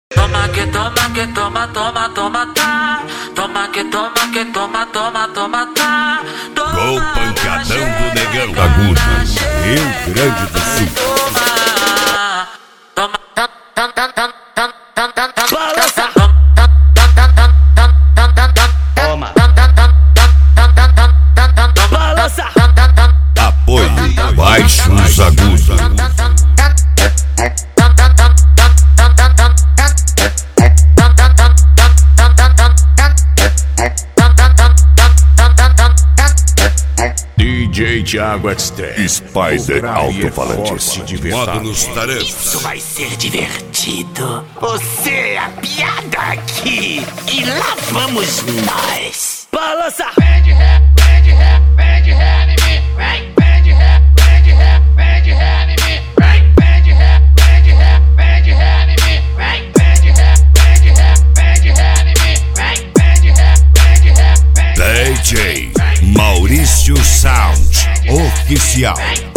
Toma que toma que toma, toma, toma, tá. Toma que toma que toma, toma, toma, tá. Gol pancadão do Negão Agudo, Rio Grande do Sul. Toma, Balança. Toma. Balança. Apoio Baixos Agudos. DJ Thiago Extreme, Spider Alto-Falantes, módulos tarefas. Isso vai ser divertido. Você é a piada aqui. E lá vamos nós. Balança. Vem de ré em mim. Vem de ré em mim. Vem de ré em mim. Vem de ré em mim. DJ Maurício Sound Oficial.